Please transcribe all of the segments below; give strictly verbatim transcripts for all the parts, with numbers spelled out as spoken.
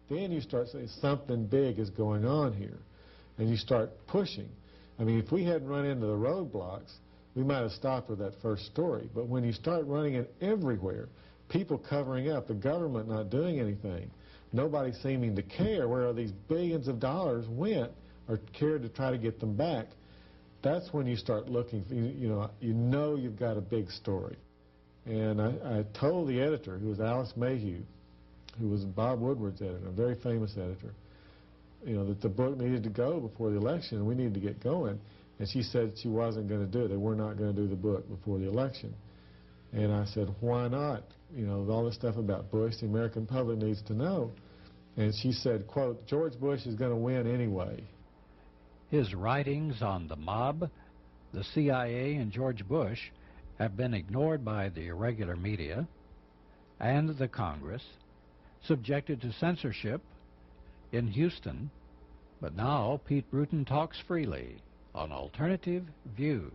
then you start saying something big is going on here, and you start pushing. I mean, if we hadn't run into the roadblocks, we might have stopped with that first story. But when you start running it everywhere, people covering up, the government not doing anything, nobody seeming to care where these billions of dollars went or cared to try to get them back, that's when you start looking for, you, you know, you know you've got a big story. And I, I told the editor, who was Alice Mayhew, who was Bob Woodward's editor, a very famous editor, you know, that the book needed to go before the election and we needed to get going. And she said she wasn't going to do it. They were not going to do the book before the election. And I said, why not? You know, all this stuff about Bush, the American public needs to know. And she said, quote, George Bush is going to win anyway. His writings on the mob, the C I A, and George Bush have been ignored by the irregular media and the Congress, subjected to censorship in Houston, but now Pete Bruton talks freely on Alternative Views.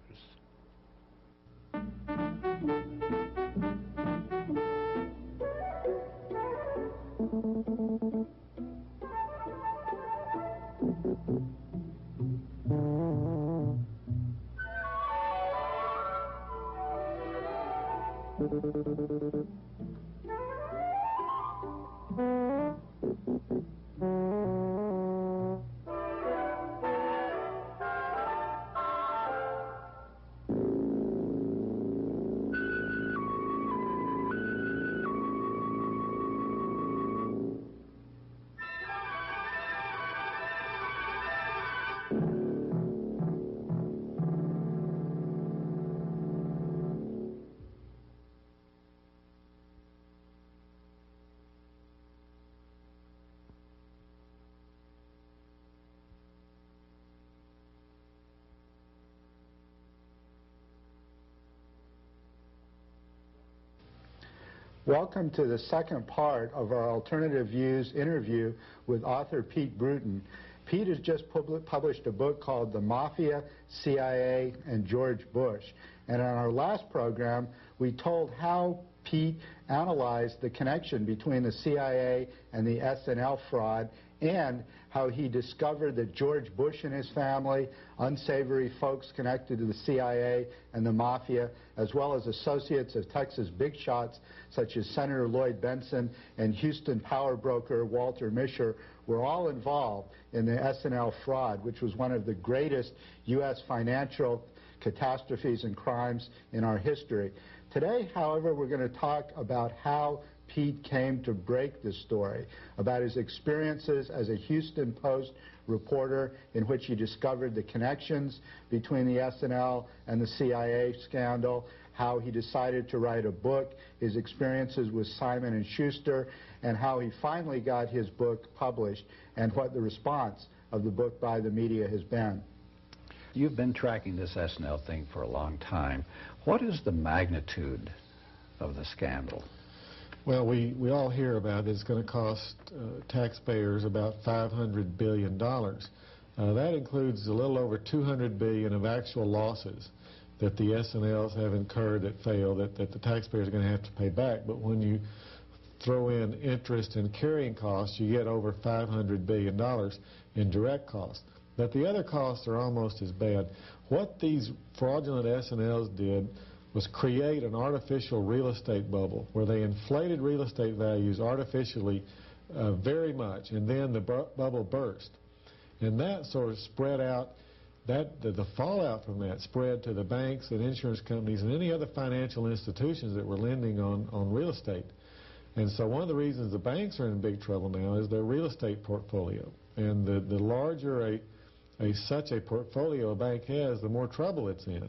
Welcome to the second part of our Alternative Views interview with author Pete Bruton. Pete has just pub published a book called The Mafia, C I A, and George Bush. And on our last program, we told how Pete analyzed the connection between the C I A and the S and L fraud, and how he discovered that George Bush and his family, unsavory folks connected to the C I A and the Mafia, as well as associates of Texas big shots such as Senator Lloyd Bentsen and Houston power broker Walter Mischer, were all involved in the S and L fraud, which was one of the greatest U S financial catastrophes and crimes in our history. Today, however, we're going to talk about how Pete came to break this story, about his experiences as a Houston Post reporter in which he discovered the connections between the S and L and the C I A scandal, how he decided to write a book, his experiences with Simon and Schuster, and how he finally got his book published, and what the response of the book by the media has been. You've been tracking this S and L thing for a long time. What is the magnitude of the scandal? Well, we, we all hear about it. It's going to cost uh, taxpayers about five hundred billion dollars. Uh, that includes a little over two hundred billion dollars of actual losses that the S and Ls have incurred that fail, that, that the taxpayers are going to have to pay back. But when you throw in interest and carrying costs, you get over five hundred billion dollars in direct costs. But the other costs are almost as bad. What these fraudulent S and Ls did was create an artificial real estate bubble where they inflated real estate values artificially uh, very much, and then the bu bubble burst. And that sort of spread out, that the, the fallout from that spread to the banks and insurance companies and any other financial institutions that were lending on, on real estate. And so one of the reasons the banks are in big trouble now is their real estate portfolio. And the, the larger a, a such a portfolio a bank has, the more trouble it's in.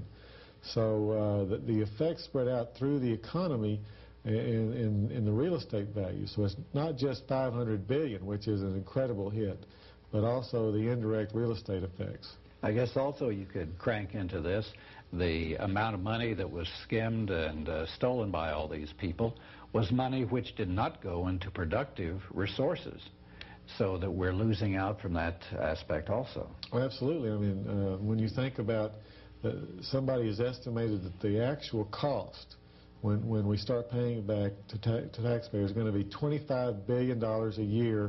So uh, the, the effects spread out through the economy in, in, in the real estate value. So it's not just five hundred billion dollars, which is an incredible hit, but also the indirect real estate effects. I guess also you could crank into this the amount of money that was skimmed and uh, stolen by all these people was money which did not go into productive resources, so that we're losing out from that aspect also. Oh, absolutely. I mean, uh, when you think about Uh, somebody has estimated that the actual cost when, when we start paying it back to, ta to taxpayers is going to be twenty-five billion dollars a year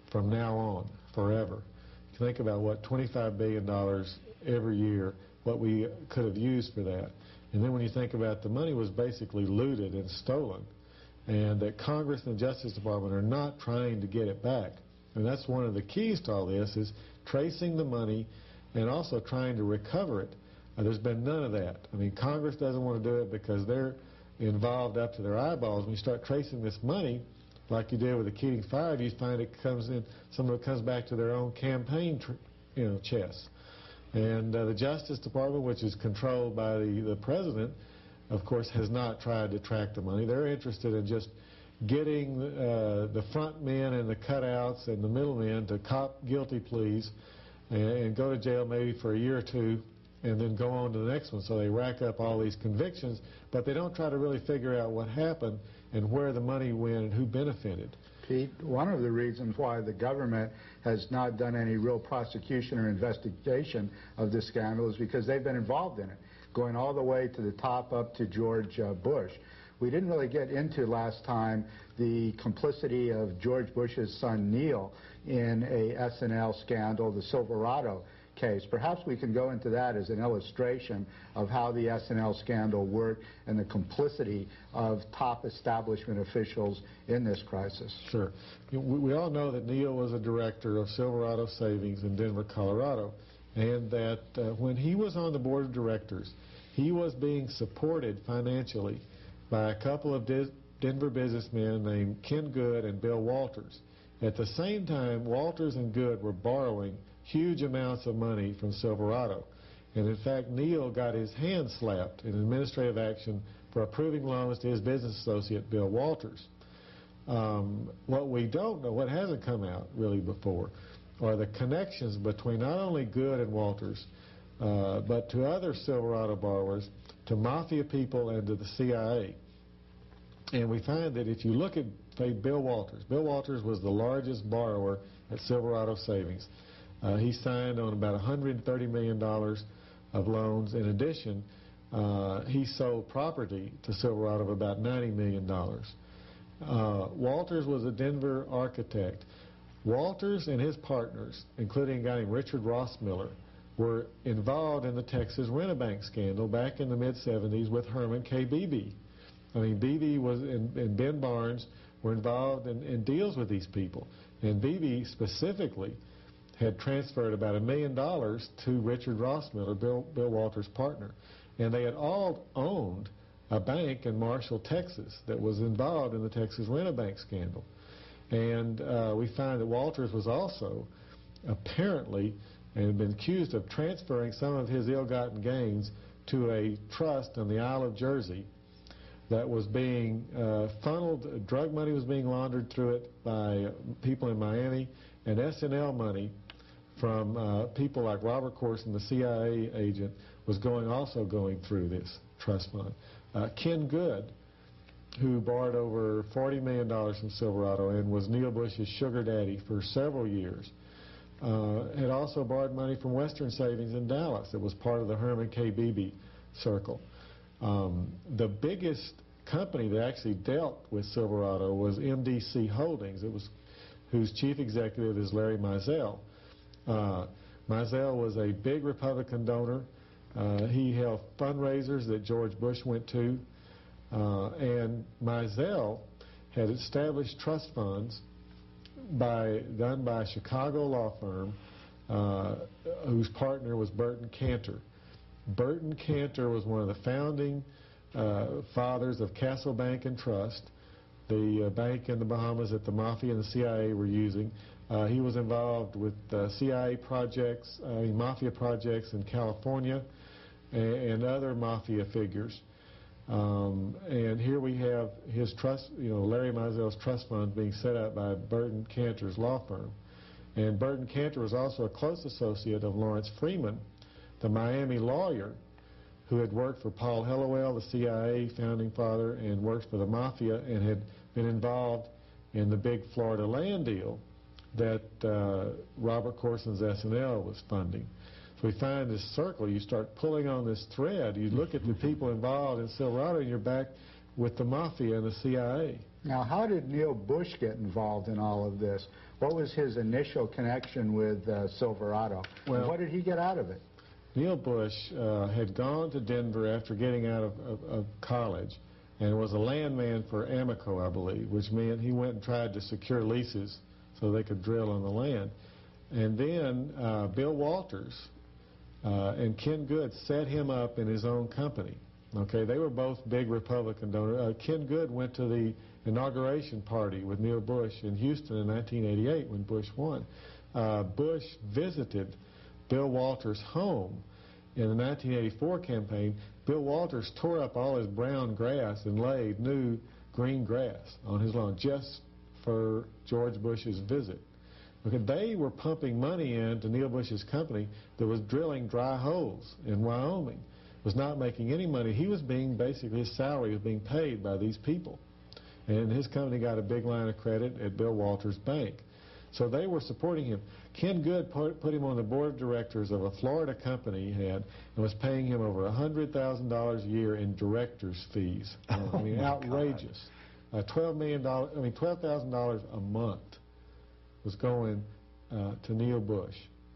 from now on, forever. You think about what, twenty-five billion dollars every year, what we could have used for that. And then when you think about the money was basically looted and stolen, and that Congress and the Justice Department are not trying to get it back. And that's one of the keys to all this, is tracing the money and also trying to recover it. Uh, there's been none of that. I mean, Congress doesn't want to do it because they're involved up to their eyeballs. When you start tracing this money, like you did with the Keating Five, you find it comes in, some of it comes back to their own campaign, tr you know, chests. And uh, the Justice Department, which is controlled by the, the President, of course, has not tried to track the money. They're interested in just getting uh, the front men and the cutouts and the middlemen to cop guilty pleas and, and go to jail maybe for a year or two and then go on to the next one. So they rack up all these convictions, but they don't try to really figure out what happened and where the money went and who benefited. Pete, one of the reasons why the government has not done any real prosecution or investigation of this scandal is because they've been involved in it, going all the way to the top up to George uh, Bush. We didn't really get into last time the complicity of George Bush's son Neil in a S and L scandal, the Silverado case. Perhaps we can go into that as an illustration of how the S and L scandal worked and the complicity of top establishment officials in this crisis. Sure. We, we all know that Neil was a director of Silverado Savings in Denver, Colorado, and that uh, when he was on the board of directors, he was being supported financially by a couple of Denver businessmen named Ken Good and Bill Walters. At the same time, Walters and Good were borrowing huge amounts of money from Silverado. And in fact, Neil got his hand slapped in administrative action for approving loans to his business associate, Bill Walters. Um, what we don't know, what hasn't come out really before, are the connections between not only Good and Walters, uh, but to other Silverado borrowers, to mafia people, and to the C I A. And we find that if you look at, say, Bill Walters, Bill Walters was the largest borrower at Silverado Savings. Uh, he signed on about one hundred thirty million dollars of loans. In addition, uh, he sold property to Silverado of about ninety million dollars. Uh, Walters was a Denver architect. Walters and his partners, including a guy named Richard Rossmiller, were involved in the Texas Rent-A-Bank scandal back in the mid seventies with Herman K. Beebe. I mean, Beebe was and, and Ben Barnes were involved in, in deals with these people. And Beebe specifically had transferred about a million dollars to Richard Rossmiller, Bill, Bill Walters' partner. And they had all owned a bank in Marshall, Texas, that was involved in the Texas Rent-A-Bank scandal. And uh, we find that Walters was also apparently and had been accused of transferring some of his ill-gotten gains to a trust on the Isle of Jersey that was being uh, funneled, drug money was being laundered through it by people in Miami, and S and L money from uh, people like Robert Corson, the C I A agent, was going also going through this trust fund. Uh, Ken Good, who borrowed over forty million dollars from Silverado and was Neil Bush's sugar daddy for several years, uh, had also borrowed money from Western Savings in Dallas. It was part of the Herman K. Beebe circle. Um, the biggest company that actually dealt with Silverado was M D C Holdings, it was, whose chief executive is Larry Mizell. Uh, Mizell was a big Republican donor. Uh, he held fundraisers that George Bush went to. Uh, and Mizell had established trust funds by, done by a Chicago law firm uh, whose partner was Burton Cantor. Burton Cantor was one of the founding uh, fathers of Castle Bank and Trust, the uh, bank in the Bahamas that the Mafia and the C I A were using. Uh, he was involved with uh, C I A projects, uh, Mafia projects in California, and, and other Mafia figures. Um, and here we have his trust, you know, Larry Mizell's trust fund being set up by Burton Cantor's law firm. And Burton Cantor was also a close associate of Lawrence Freeman, the Miami lawyer who had worked for Paul Hellawell, the C I A founding father, and worked for the Mafia and had been involved in the big Florida land deal that uh, Robert Corson's S and L was funding. So we find this circle, you start pulling on this thread, you look at the people involved in Silverado and you're back with the Mafia and the C I A. Now, how did Neil Bush get involved in all of this? What was his initial connection with uh, Silverado? Well, and what did he get out of it? Neil Bush uh, had gone to Denver after getting out of, of, of college and was a landman for Amoco, I believe, which meant he went and tried to secure leases so they could drill on the land. And then uh, Bill Walters uh, and Ken Good set him up in his own company. Okay, they were both big Republican donors. Uh, Ken Good went to the inauguration party with Neil Bush in Houston in nineteen eighty-eight when Bush won. Uh, Bush visited Bill Walters' home in the nineteen eighty-four campaign. Bill Walters tore up all his brown grass and laid new green grass on his lawn just for George Bush's visit. Okay, they were pumping money into Neil Bush's company that was drilling dry holes in Wyoming, was not making any money. He was being, basically, his salary was being paid by these people. And his company got a big line of credit at Bill Walters' bank. So they were supporting him. Ken Good put, put him on the board of directors of a Florida company he had and was paying him over one hundred thousand dollars a year in director's fees. Uh, I mean, oh outrageous. Uh, twelve million dollars, I mean, twelve thousand dollars a month was going uh, to Neil Bush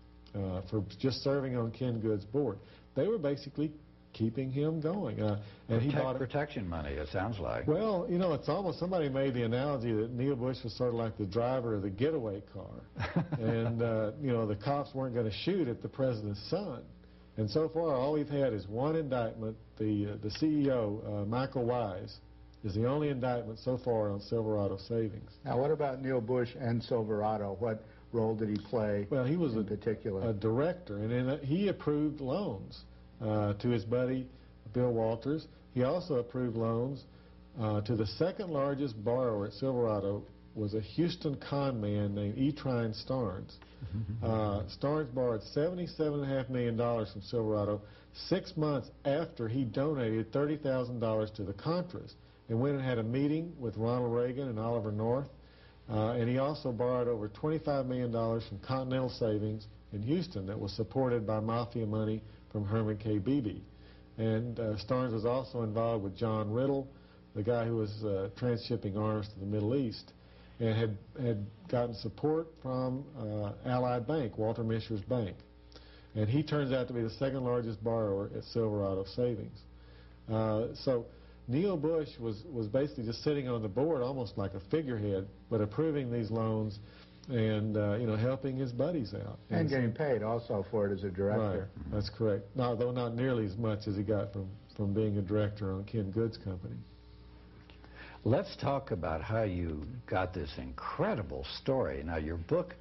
uh, for just serving on Ken Good's board. They were basically keeping him going. Uh, and Protect, he bought protection money, it sounds like. Well, you know, it's almost, somebody made the analogy that Neil Bush was sort of like the driver of the getaway car. and, uh, you know, the cops weren't going to shoot at the president's son. And so far, all we've had is one indictment. The, uh, the C E O, uh, Michael Wise, is the only indictment so far on Silverado Savings. Now, what about Neil Bush and Silverado? What role did he play well, he was in a, particular? a director, and in a, he approved loans uh, to his buddy Bill Walters. He also approved loans uh, to the second largest borrower at Silverado was a Houston con man named E. Trine Starnes. Uh, Starnes borrowed seventy-seven point five million dollars from Silverado six months after he donated thirty thousand dollars to the Contras, and went and had a meeting with Ronald Reagan and Oliver North. Uh, and he also borrowed over twenty-five million dollars from Continental Savings in Houston that was supported by mafia money from Herman K. Beebe. And uh, Starnes was also involved with John Riddle, the guy who was uh, transshipping arms to the Middle East, and had, had gotten support from uh, Allied Bank, Walter Mischer's bank. And he turns out to be the second largest borrower at Silverado Savings. Uh, so Neil Bush was, was basically just sitting on the board almost like a figurehead, but approving these loans and uh, you know, helping his buddies out. And, and getting paid also for it as a director. Right, that's correct. No, though not nearly as much as he got from, from being a director on Ken Good's company. Let's talk about how you got this incredible story. Now, your book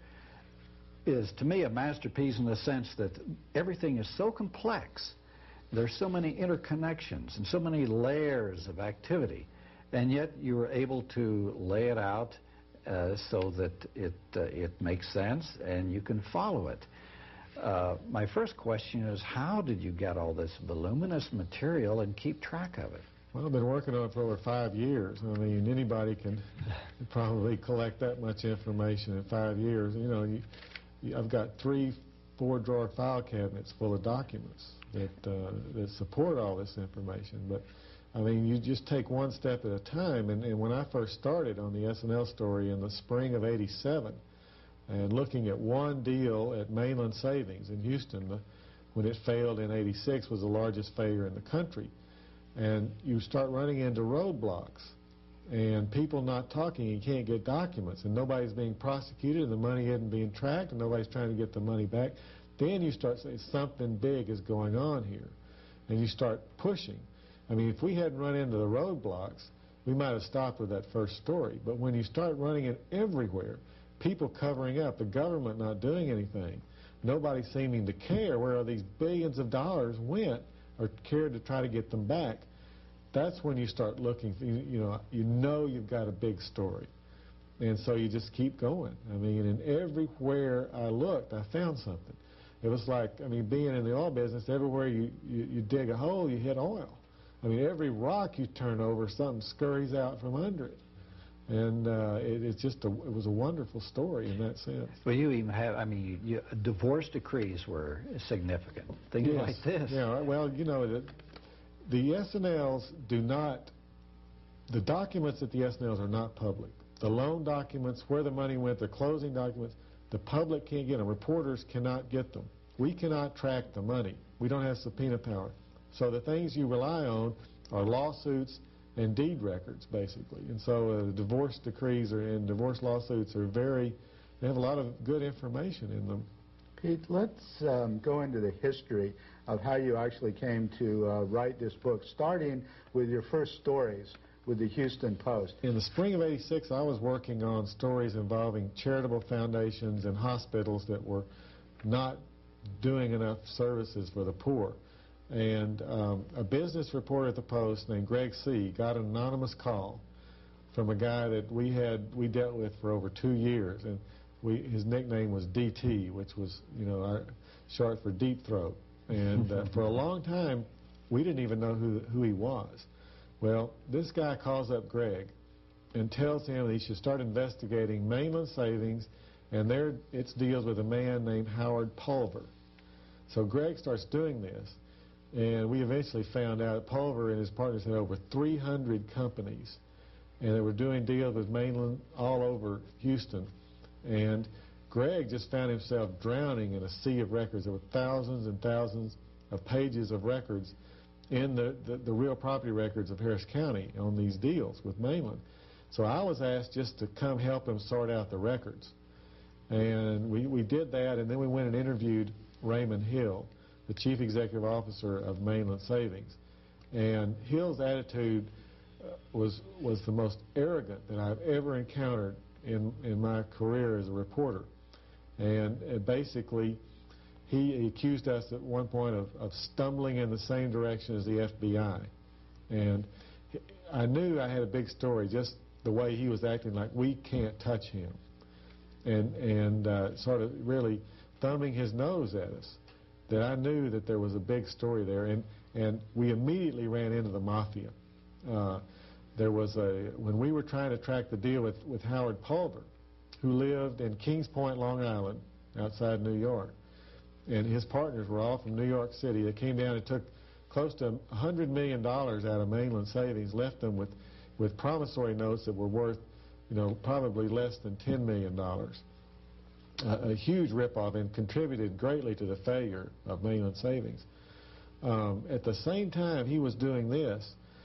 is, to me, a masterpiece in the sense that everything is so complex. There's so many interconnections and so many layers of activity, and yet you were able to lay it out uh, so that it, uh, it makes sense and you can follow it. Uh, my first question is, how did you get all this voluminous material and keep track of it? Well, I've been working on it for over five years. I mean, anybody can probably collect that much information in five years. You know, you, you, I've got three four-drawer file cabinets full of documents that, uh, that support all this information. But, I mean, you just take one step at a time. And, and when I first started on the S and L story in the spring of eighty-seven, and looking at one deal at Mainland Savings in Houston, the, when it failed in eighty-six, was the largest failure in the country. And you start running into roadblocks and people not talking, you can't get documents, and nobody's being prosecuted, and the money isn't being tracked, and nobody's trying to get the money back. Then you start saying something big is going on here, and you start pushing. I mean, if we hadn't run into the roadblocks, we might have stopped with that first story. But when you start running it everywhere, people covering up, the government not doing anything, nobody seeming to care where these billions of dollars went or cared to try to get them back, that's when you start looking, you, you know, you know you've got a big story. And so you just keep going. I mean, and everywhere I looked, I found something. It was like, I mean, being in the oil business, everywhere you, you, you dig a hole, you hit oil. I mean, every rock you turn over, something scurries out from under it. And uh, it, it's just a, it was a wonderful story in that sense. Well, you even have, I mean, you, you, divorce decrees were significant. Things yes. like this. Yeah, well, you know, the, the S and Ls do not, the documents at the S and Ls are not public. the loan documents, where the money went, the closing documents. The public can't get them. Reporters cannot get them. We cannot track the money. We don't have subpoena power. So the things you rely on are lawsuits and deed records, basically. And so uh, divorce decrees are, and divorce lawsuits are very, they have a lot of good information in them. Pete, let's um, go into the history of how you actually came to uh, write this book, starting with your first stories with the Houston Post. In the spring of eighty-six, I was working on stories involving charitable foundations and hospitals that were not doing enough services for the poor. And um, a business reporter at the Post named Greg C. got an anonymous call from a guy that we had we dealt with for over two years, and we his nickname was D T, which was you know our, short for deep throat. And uh, for a long time, we didn't even know who who he was. Well, this guy calls up Greg and tells him that he should start investigating Mainland Savings, and there it deals with a man named Howard Pulver. So Greg starts doing this, and we eventually found out Pulver and his partners had over three hundred companies, and they were doing deals with Mainland all over Houston. And Greg just found himself drowning in a sea of records. There were thousands and thousands of pages of records in the, the, the real property records of Harris County on these deals with Mainland. So I was asked just to come help him sort out the records. And we, we did that, and then we went and interviewed Raymond Hill, the chief executive officer of Mainland Savings. And Hill's attitude uh, was, was the most arrogant that I've ever encountered in, in my career as a reporter. And uh, basically, he accused us at one point of, of stumbling in the same direction as the F B I. And I knew I had a big story, just the way he was acting like we can't touch him. And, and uh, sort of really thumbing his nose at us, that I knew that there was a big story there. And, and we immediately ran into the mafia. Uh, there was a, when we were trying to track the deal with, with Howard Pulver, who lived in Kings Point, Long Island, outside New York. And his partners were all from New York City. They came down and took close to one hundred million dollars out of Mainland Savings, left them with, with promissory notes that were worth, you know, probably less than ten million dollars. Uh, a huge ripoff, and contributed greatly to the failure of Mainland Savings. Um, at the same time he was doing this,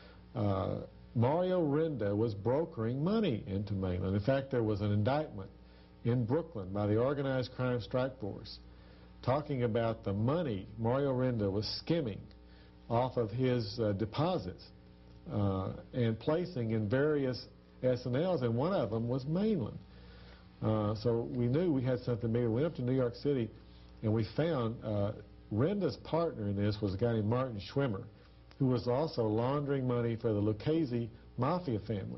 uh, Mario Renda was brokering money into Mainland. In fact, there was an indictment in Brooklyn by the Organized Crime Strike Force talking about the money Mario Renda was skimming off of his uh, deposits uh, and placing in various S and Ls, and one of them was Mainland. Uh, so we knew we had something bigger. We went up to New York City, and we found uh, Renda's partner in this was a guy named Martin Schwimmer, who was also laundering money for the Lucchese Mafia family.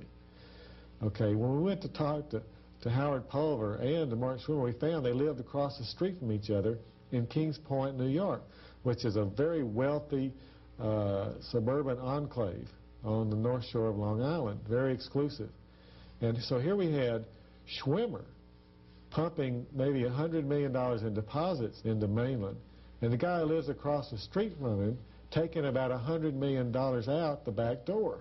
Okay, when we went to talk to, to Howard Pulver and to Martin Schwimmer, we found they lived across the street from each other in Kings Point, New York, which is a very wealthy uh, suburban enclave on the north shore of Long Island, very exclusive. And so here we had Schwimmer pumping maybe one hundred million dollars in deposits into Mainland, and the guy who lives across the street from him taking about one hundred million dollars out the back door.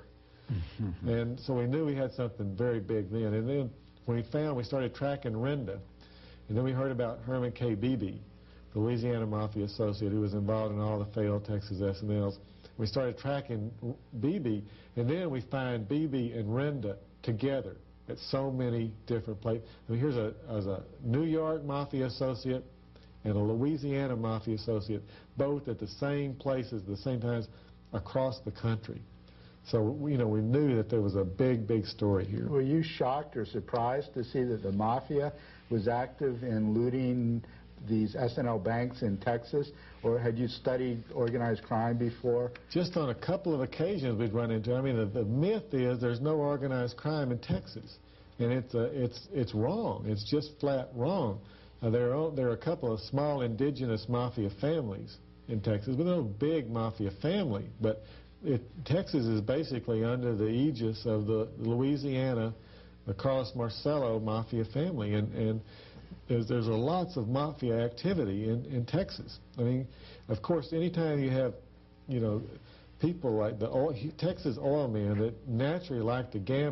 And so we knew we had something very big then. And then when we found, we started tracking Renda. And then we heard about Herman K. Beebe, the Louisiana Mafia associate who was involved in all the failed Texas S and Ls. We started tracking Beebe, and then we find Beebe and Renda together at so many different places. I mean, here's a, as a New York Mafia associate and a Louisiana Mafia associate, both at the same places, at the same times, across the country. So, you know, we knew that there was a big, big story here. Were you shocked or surprised to see that the Mafia was active in looting these S and L banks in Texas, or had you studied organized crime before? Just on a couple of occasions we'd run into it. I mean, the, the myth is there's no organized crime in Texas, and it's uh, it's it's wrong. It's just flat wrong. Uh, there are there are a couple of small indigenous mafia families in Texas, but no big mafia family. But it, Texas is basically under the aegis of the Louisiana, the Carlos Marcello mafia family, and and There's, there's a lots of mafia activity in, in Texas. I mean, of course, anytime you have, you know, people like the oil, Texas oil men that naturally like to gamble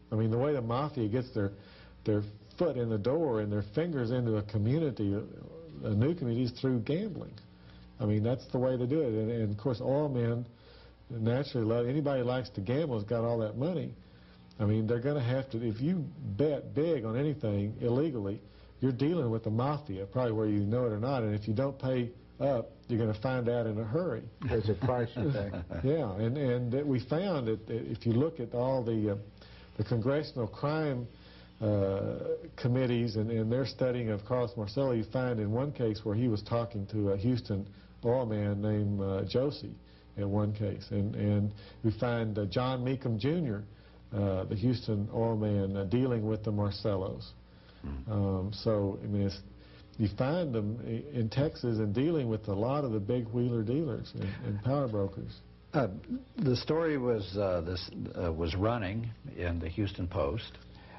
I mean, the way the mafia gets their their foot in the door and their fingers into a community, a new community, is through gambling. I mean, that's the way they do it. And, and of course, oil men naturally love, anybody who likes to gamble has got all that money. I mean, they're going to have to, if you bet big on anything illegally, you're dealing with the mafia, probably whether you know it or not. And if you don't pay up, you're going to find out in a hurry. There's a price you pay. Yeah, and, and we found that if you look at all the, uh, the congressional crime uh, committees and, and their studying of Carlos Marcello, you find in one case where he was talking to a Houston oil man named uh, Josie in one case. And, and we find uh, John Meekum Junior, uh, the Houston oil man, uh, dealing with the Marcellos. Mm. Um, so, I mean, it's, you find them in Texas and dealing with a lot of the big wheeler dealers and, and power brokers. Uh, the story was uh, this uh, was running in the Houston Post,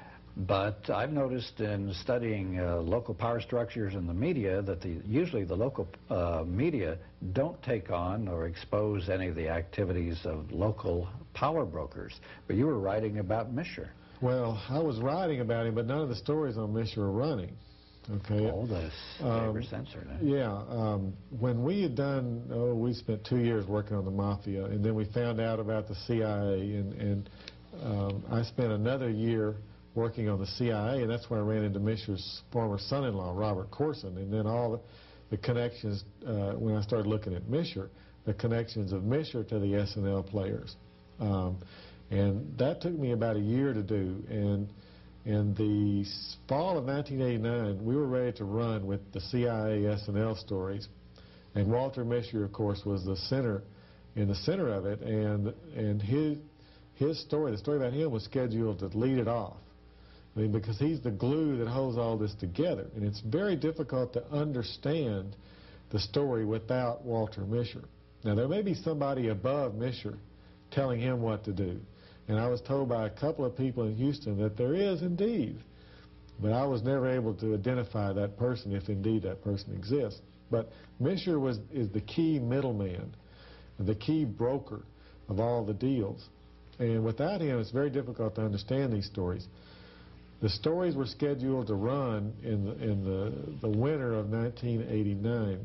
but I've noticed in studying uh, local power structures in the media that the, usually the local uh, media don't take on or expose any of the activities of local power brokers. But you were writing about Mischer. Well, I was writing about him, but none of the stories on Mischer are running. Okay. Oh, this um, were censored. Eh? Yeah. Um, when we had done, oh, we spent two years working on the Mafia, and then we found out about the C I A, and, and um, I spent another year working on the C I A, and that's where I ran into Mischer's former son-in-law, Robert Corson, and then all the, the connections, uh, when I started looking at Mischer, the connections of Mischer to the S N L players. Um, and that took me about a year to do, and in the fall of nineteen eighty-nine, we were ready to run with the C I A S N L stories, and Walter Mischer, of course, was the center, in the center of it, and and his his story, the story about him, was scheduled to lead it off. I mean, because he's the glue that holds all this together, and it's very difficult to understand the story without Walter Mischer. Now, there may be somebody above Mischer telling him what to do. And I was told by a couple of people in Houston that there is indeed, but I was never able to identify that person if indeed that person exists. But Mischer was, is the key middleman, the key broker of all the deals. And without him, it's very difficult to understand these stories. The stories were scheduled to run in the, in the, the winter of nineteen eighty-nine.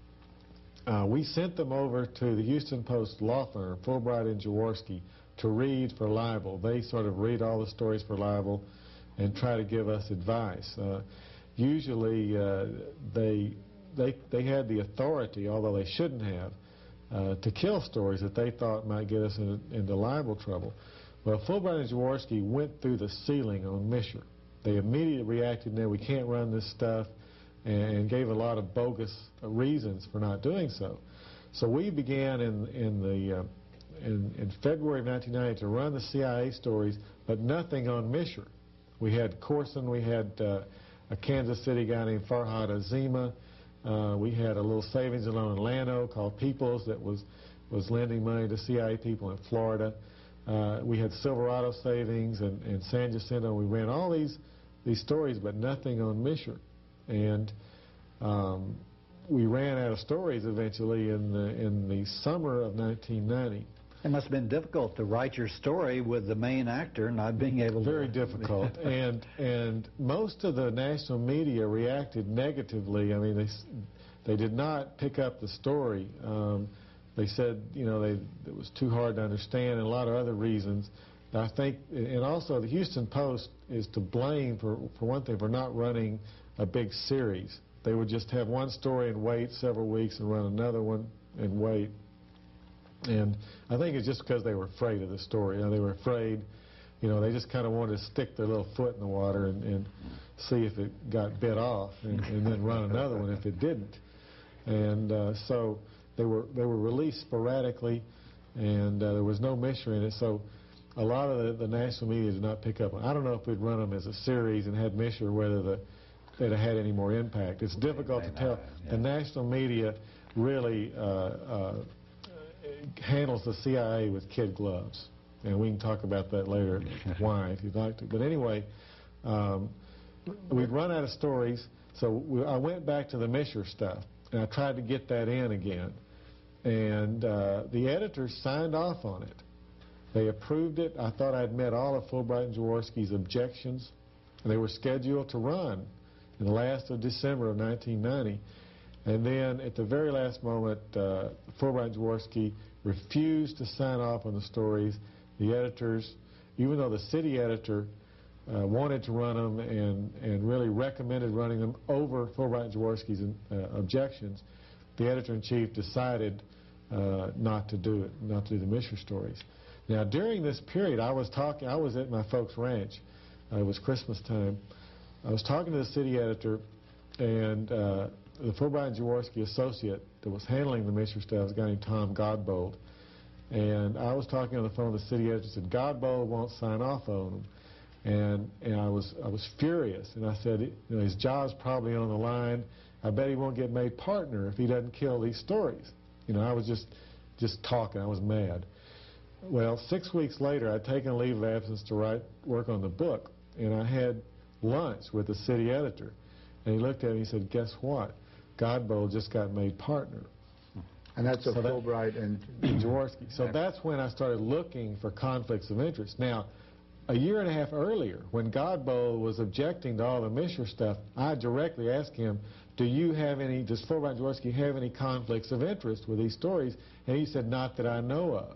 Uh, we sent them over to the Houston Post law firm, Fulbright and Jaworski, to read for libel. They sort of read all the stories for libel and try to give us advice. Uh, usually uh, they, they, they had the authority, although they shouldn't have, uh, to kill stories that they thought might get us in, into libel trouble. Well, Fulbright and Jaworski went through the ceiling on Mischer. They immediately reacted, no, we can't run this stuff, and gave a lot of bogus reasons for not doing so. So we began in, in the uh, In, in February of nineteen ninety to run the C I A stories, but nothing on Mischer. We had Corson, we had uh, a Kansas City guy named Farhad Azima, uh, we had a little savings and loan in Llano called Peoples that was, was lending money to C I A people in Florida. Uh, we had Silverado Savings and, and San Jacinto. We ran all these, these stories, but nothing on Mischer. And um, we ran out of stories eventually in the, in the summer of nineteen ninety. It must have been difficult to write your story with the main actor not being able to... Very difficult. and and most of the national media reacted negatively. I mean, they they did not pick up the story. Um, they said, you know, they, it was too hard to understand, and a lot of other reasons. I think, and also the Houston Post is to blame, for, for one thing, for not running a big series. They would just have one story and wait several weeks and run another one and wait. And I think it's just because they were afraid of the story. You know, they were afraid, you know, they just kind of wanted to stick their little foot in the water and, and see if it got bit off and, and then run another one if it didn't. And uh, so they were they were released sporadically, and uh, there was no Mischer in it. So a lot of the, the national media did not pick up on it. I don't know if we'd run them as a series and had Mischer, whether the, they'd have had any more impact. It's difficult to tell. Yeah. The national media really... Uh, uh, handles the C I A with kid gloves, and we can talk about that later, why, if you'd like to. But anyway, um, we'd run out of stories, so we, I went back to the Mischer stuff, and I tried to get that in again, and uh, the editors signed off on it. They approved it. I thought I'd met all of Fulbright and Jaworski's objections, and they were scheduled to run in the last of December of nineteen ninety. And then at the very last moment, uh, Fulbright and Jaworski refused to sign off on the stories. The editors, even though the city editor uh, wanted to run them and, and really recommended running them over Fulbright and Jaworski's uh, objections, the editor-in-chief decided uh, not to do it, not to do the Misher stories. Now, during this period, I was talking, I was at my folks' ranch. Uh, it was Christmas time. I was talking to the city editor, and uh, the Fulbright and Jaworski associate that was handling the Misher stuff was a guy named Tom Godbold. And I was talking on the phone with the city editor and said, Godbold won't sign off on them. And, and I was I was furious. And I said, you know, his job's probably on the line. I bet he won't get made partner if he doesn't kill these stories. You know, I was just, just talking. I was mad. Well, six weeks later, I'd taken a leave of absence to write, work on the book. And I had lunch with the city editor. And he looked at me and he said, guess what? Godbold just got made partner. And that's a so Fulbright and Jaworski. So that's when I started looking for conflicts of interest. Now, a year and a half earlier, when Godbold was objecting to all the Misher stuff, I directly asked him, do you have any, does Fulbright and Jaworski have any conflicts of interest with these stories? And he said, not that I know of.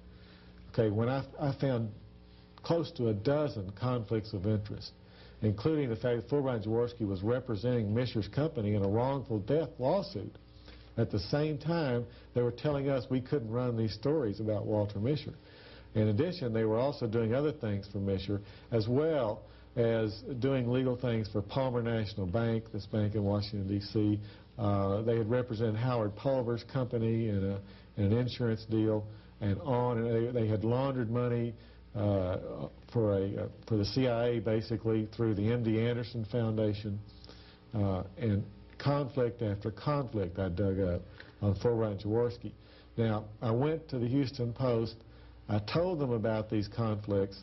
Okay, when I, I found close to a dozen conflicts of interest, including the fact that Fulbright and Jaworski was representing Misher's company in a wrongful death lawsuit. At the same time, they were telling us we couldn't run these stories about Walter Misher. In addition, they were also doing other things for Misher, as well as doing legal things for Palmer National Bank, this bank in Washington, D C Uh, they had represented Howard Pulver's company in, a, in an insurance deal, and on. And they, they had laundered money uh, for, a, uh, for the C I A, basically, through the M D Anderson Foundation. Uh, and conflict after conflict I dug up on Fulbright and Jaworski. Now, I went to the Houston Post. I told them about these conflicts,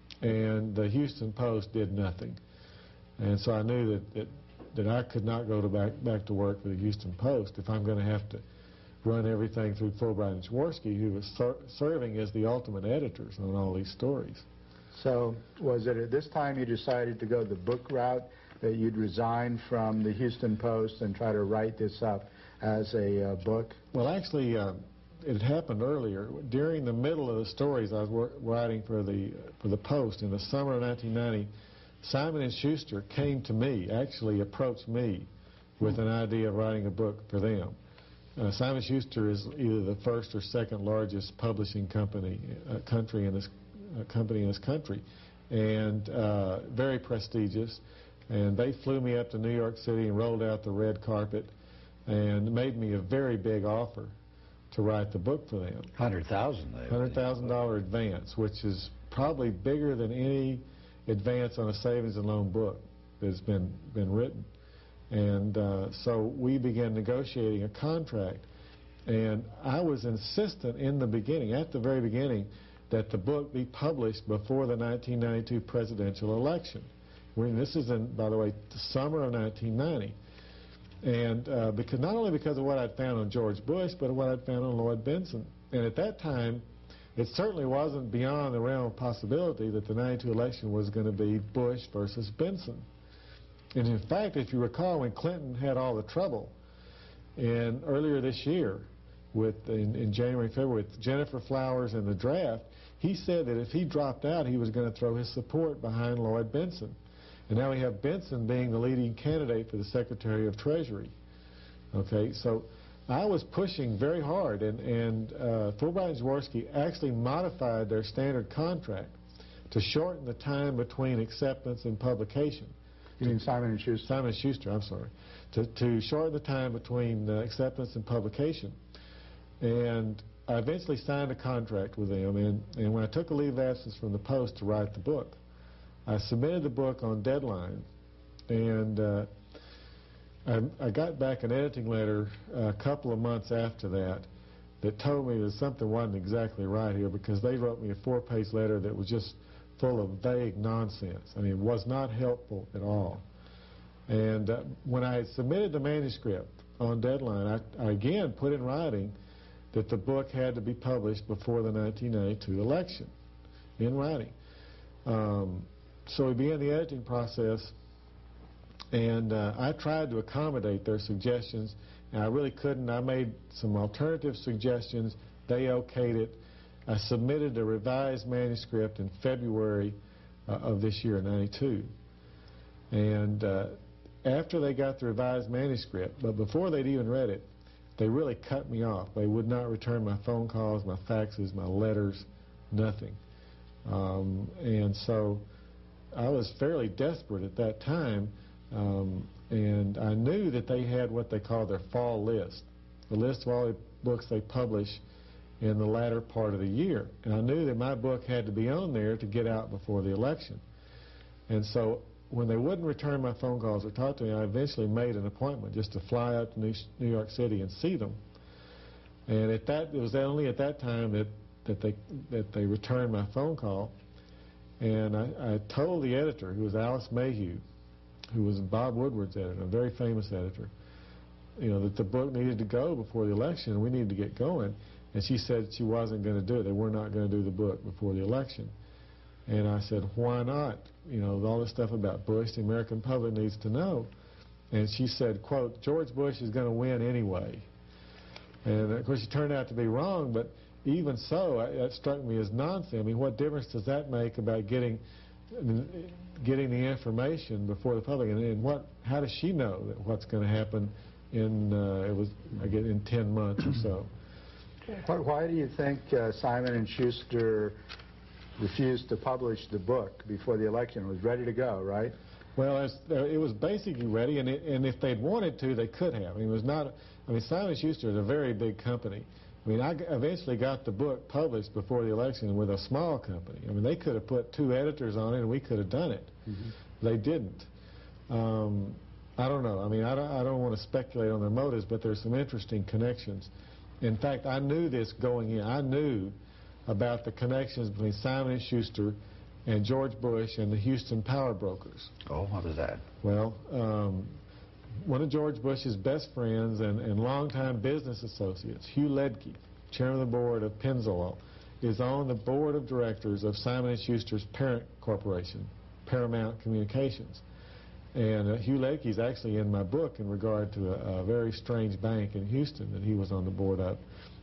and the Houston Post did nothing. And so I knew that, that, that I could not go to back, back to work for the Houston Post if I'm going to have to run everything through Fulbright and Jaworski, who was ser serving as the ultimate editors on all these stories. So was it at this time you decided to go the book route, that you'd resign from the Houston Post and try to write this up as a uh, book? Well, actually, uh, it happened earlier. During the middle of the stories I was writing for the for the Post in the summer of nineteen ninety, Simon and Schuster came to me, actually approached me with an idea of writing a book for them. Uh, Simon Schuster is either the first or second largest publishing company uh, country in this uh, company in this country, and uh, very prestigious. And they flew me up to New York City and rolled out the red carpet and made me a very big offer to write the book for them. one hundred thousand dollars. one hundred thousand dollars advance, which is probably bigger than any advance on a savings and loan book that's been, been written. And uh, so we began negotiating a contract. And I was insistent in the beginning, at the very beginning, that the book be published before the nineteen ninety-two presidential election. We're, this is in, by the way, the summer of nineteen ninety. And uh, because not only because of what I'd found on George Bush, but what I'd found on Lloyd Bentsen. And at that time, it certainly wasn't beyond the realm of possibility that the ninety-two election was going to be Bush versus Bentsen. And in fact, if you recall, when Clinton had all the trouble in earlier this year, with in, in January, February, with Jennifer Flowers and the draft, he said that if he dropped out, he was going to throw his support behind Lloyd Bentsen. And now we have Bentsen being the leading candidate for the Secretary of Treasury. Okay, so I was pushing very hard, and, and uh, Fulbright and Jaworski actually modified their standard contract to shorten the time between acceptance and publication. You mean Simon and Schuster? Simon and Schuster, I'm sorry. To, to shorten the time between uh, acceptance and publication. And I eventually signed a contract with them, and, and when I took a leave of absence from the Post to write the book, I submitted the book on deadline, and uh, I, I got back an editing letter a couple of months after that that told me that something wasn't exactly right here, because they wrote me a four-page letter that was just full of vague nonsense. I mean, it was not helpful at all. And uh, when I had submitted the manuscript on deadline, I, I again put in writing that the book had to be published before the nineteen ninety-two election. in writing. Um, so we began the editing process, and uh, I tried to accommodate their suggestions, and I really couldn't. I made some alternative suggestions. They okayed it. I submitted a revised manuscript in February uh, of this year, ninety-two. And uh, after they got the revised manuscript, but before they'd even read it, they really cut me off. They would not return my phone calls, my faxes, my letters, nothing. Um, and so I was fairly desperate at that time, um, and I knew that they had what they call their fall list, the list of all the books they publish in the latter part of the year. And I knew that my book had to be on there to get out before the election. And so when they wouldn't return my phone calls or talk to me, I eventually made an appointment just to fly out to New, New York City and see them. And at that, it was only at that time that, that, they, that they returned my phone call. And I, I told the editor, who was Alice Mayhew, who was Bob Woodward's editor, a very famous editor, you know, that the book needed to go before the election and we needed to get going. And she said she wasn't going to do it. They were not going to do the book before the election. And I said, why not? You know, all this stuff about Bush, the American public needs to know. And she said, quote, George Bush is going to win anyway. And, of course, she turned out to be wrong, but even so, I, that struck me as nonsense. I mean, what difference does that make about getting I mean, getting the information before the public? And, and what? How does she know that what's going to happen in, uh, it was, I guess, in ten months or so? Why do you think uh, Simon and Schuster refused to publish the book before the election? It was ready to go, right? Well, it's, uh, it was basically ready, and, it, and if they'd wanted to, they could have. I mean, it was not. I mean, Simon and Schuster is a very big company. I mean, I g- eventually got the book published before the election with a small company. I mean, they could have put two editors on it, and we could have done it. Mm-hmm. They didn't. Um, I don't know. I mean, I don't, I don't want to speculate on their motives, but there's some interesting connections. In fact, I knew this going in. I knew about the connections between Simon and Schuster and George Bush and the Houston power brokers. Oh, what was that? Well, um, one of George Bush's best friends and, and longtime business associates, Hugh Ledke, chairman of the board of Pennzoil, is on the board of directors of Simon and Schuster's parent corporation, Paramount Communications. And uh, Hugh Ledke is actually in my book in regard to a, a very strange bank in Houston that he was on the board of.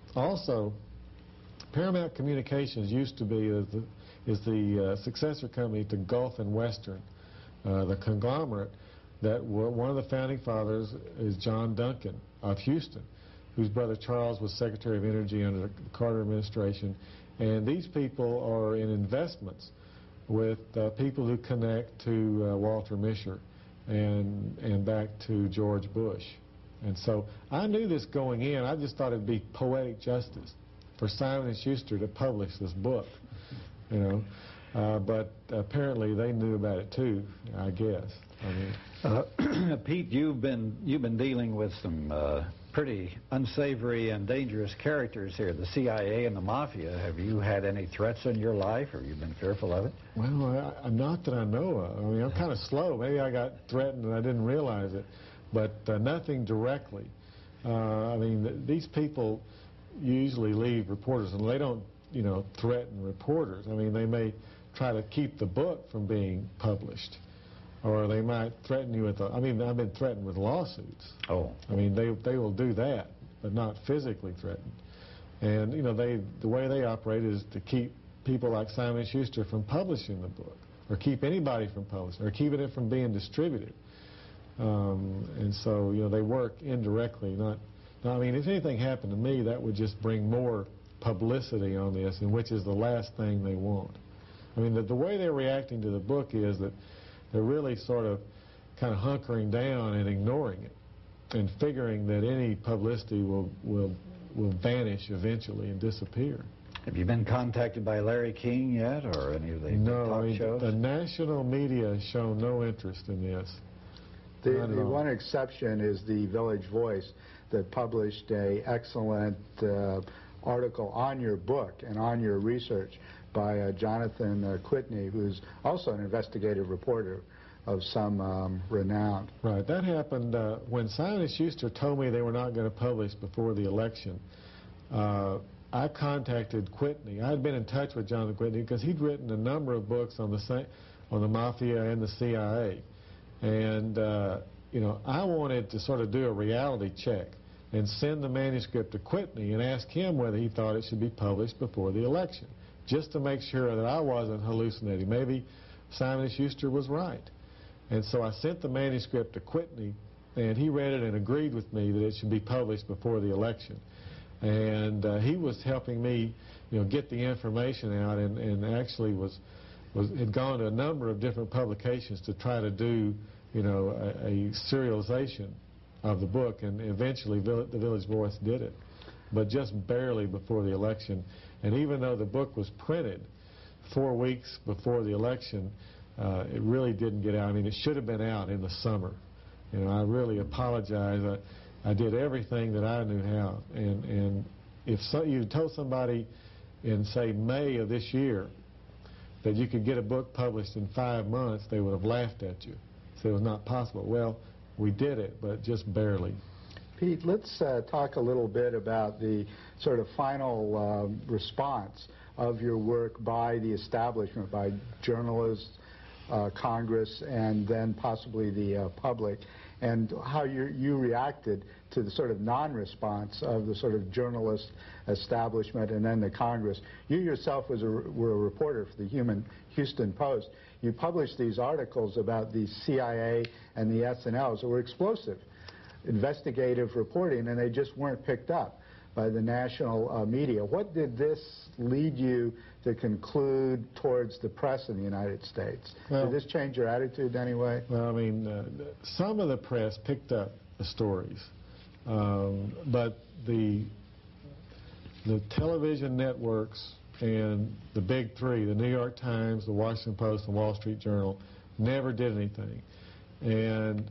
Also, Paramount Communications used to be uh, the, is the uh, successor company to Gulf and Western, uh, the conglomerate that were, one of the founding fathers is John Duncan of Houston, whose brother Charles was Secretary of Energy under the Carter administration. And these people are in investments with uh, people who connect to uh, Walter Mischer and and back to George Bush. And so I knew this going in. I just thought it'd be poetic justice for Simon and Schuster to publish this book, you know. Uh, but apparently they knew about it too, I guess. I mean, uh, Pete, you've been you've been dealing with some uh, pretty unsavory and dangerous characters here, the C I A and the Mafia. Have you had any threats in your life, or you've been fearful of it? Well, I, not that I know of. I mean, I'm kind of slow. Maybe I got threatened and I didn't realize it, but uh, nothing directly. Uh, I mean, th these people usually leave reporters, and they don't, you know, threaten reporters. I mean, they may try to keep the book from being published, or they might threaten you with a, I mean, I've been threatened with lawsuits. Oh. I mean, they they will do that, but not physically threaten. And, you know, they the way they operate is to keep people like Simon and Schuster from publishing the book, or keep anybody from publishing, or keeping it from being distributed. Um, and so, you know, they work indirectly, not, not, I mean, if anything happened to me, that would just bring more publicity on this, and which is the last thing they want. I mean, the, the way they're reacting to the book is that they're really sort of kind of hunkering down and ignoring it, and figuring that any publicity will will will vanish eventually and disappear. Have you been contacted by Larry King yet, or any of the no, talk I mean, shows? The national media has shown no interest in this. The, the one exception is the Village Voice that published a excellent uh, article on your book and on your research by uh, Jonathan uh, Quitney, who's also an investigative reporter of some um, renown. Right. That happened uh, when Simon and Schuster told me they were not going to publish before the election. Uh, I contacted Whitney. I had been in touch with Jonathan Whitney because he'd written a number of books on the sa- on the Mafia and the C I A. And, uh, you know, I wanted to sort of do a reality check and send the manuscript to Whitney and ask him whether he thought it should be published before the election, just to make sure that I wasn't hallucinating. Maybe Simon and Schuster was right. And so I sent the manuscript to Whitney, and he read it and agreed with me that it should be published before the election. And uh, he was helping me, you know, get the information out, and, and actually was, was had gone to a number of different publications to try to do, you know, a, a serialization of the book, and eventually Vill- the Village Voice did it, but just barely before the election. And even though the book was printed four weeks before the election, uh, it really didn't get out. I mean, it should have been out in the summer. You know, I really apologize. I, I did everything that I knew how, and and if so, you told somebody in, say, May of this year that you could get a book published in five months, they would have laughed at you. Said it was not possible. Well, we did it, but just barely. Pete, let's uh, talk a little bit about the sort of final um, response of your work by the establishment, by journalists, uh, Congress, and then possibly the uh, public, and how you, you reacted to the sort of non-response of the sort of journalist establishment and then the Congress. You yourself was a, were a reporter for the Human Houston Post. You published these articles about the C I A and the S and Ls that were explosive, investigative reporting, and they just weren't picked up by the national uh, media. What did this lead you to conclude towards the press in the United States? Well, did this change your attitude in any way? Well, I mean, uh, some of the press picked up the stories, um, but the the television networks and the big three, the New York Times, the Washington Post, and Wall Street Journal, never did anything. And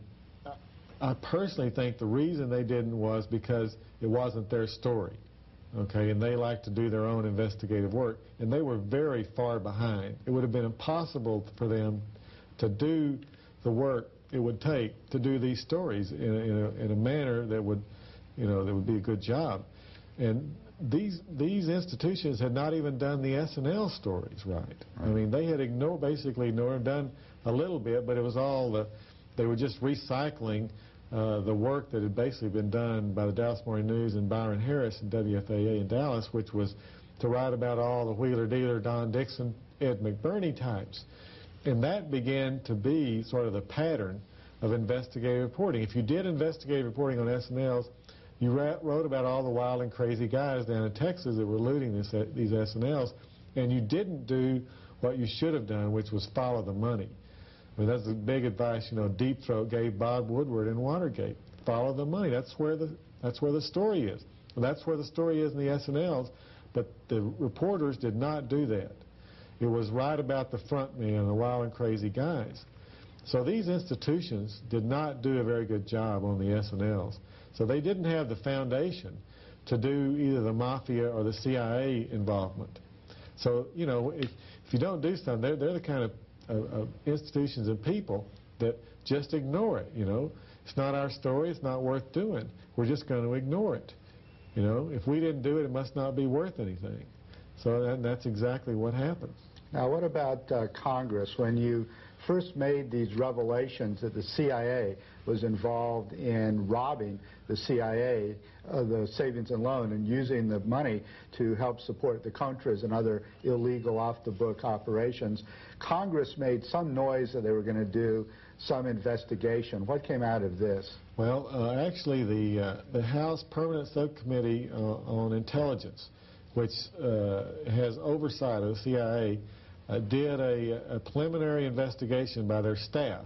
I personally think the reason they didn't was because it wasn't their story, okay, and they like to do their own investigative work, and they were very far behind. It would have been impossible for them to do the work it would take to do these stories in a, in a, in a manner that would, you know, that would be a good job. And these these institutions had not even done the S and L stories right. I mean, they had ignored, basically ignored, done a little bit, but it was all the, they were just recycling Uh, the work that had basically been done by the Dallas Morning News and Byron Harris and W F A A in Dallas, which was to write about all the wheeler dealer, Don Dixon, Ed McBurney types. And that began to be sort of the pattern of investigative reporting. If you did investigative reporting on S and Ls, you wrote about all the wild and crazy guys down in Texas that were looting this, these S and Ls, and you didn't do what you should have done, which was follow the money. I mean, that's the big advice, you know, Deep Throat gave Bob Woodward in Watergate. Follow the money. That's where the that's where the story is. And that's where the story is in the S and Ls. But the reporters did not do that. It was right about the front man, the wild and crazy guys. So these institutions did not do a very good job on the S and Ls. So they didn't have the foundation to do either the Mafia or the C I A involvement. So, you know, if, if you don't do something, they're, they're the kind of Of, of institutions and people that just ignore it, you know. It's not our story, it's not worth doing. We're just going to ignore it. You know, if we didn't do it, it must not be worth anything. So that, that's exactly what happened. Now, what about uh, Congress? When you first made these revelations that the C I A was involved in robbing the C I A, uh, the savings and loan, and using the money to help support the Contras and other illegal off-the-book operations, Congress made some noise that they were going to do some investigation. What came out of this? Well, uh, actually, the, uh, the House Permanent Subcommittee uh, on Intelligence, which uh, has oversight of the C I A, Uh, did a, a preliminary investigation by their staff,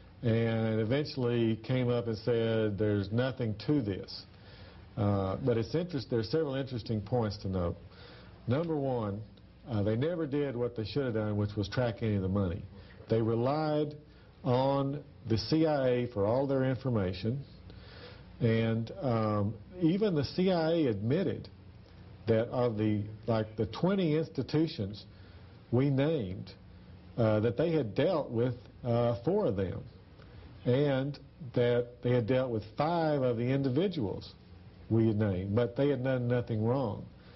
and eventually came up and said there's nothing to this. Uh, but it's interest, there are several interesting points to note. Number one, uh, they never did what they should have done, which was track any of the money. They relied on the C I A for all their information, and um, even the C I A admitted that of the, like the twenty institutions we named, uh, that they had dealt with uh, four of them, and that they had dealt with five of the individuals we had named, but they had done nothing wrong.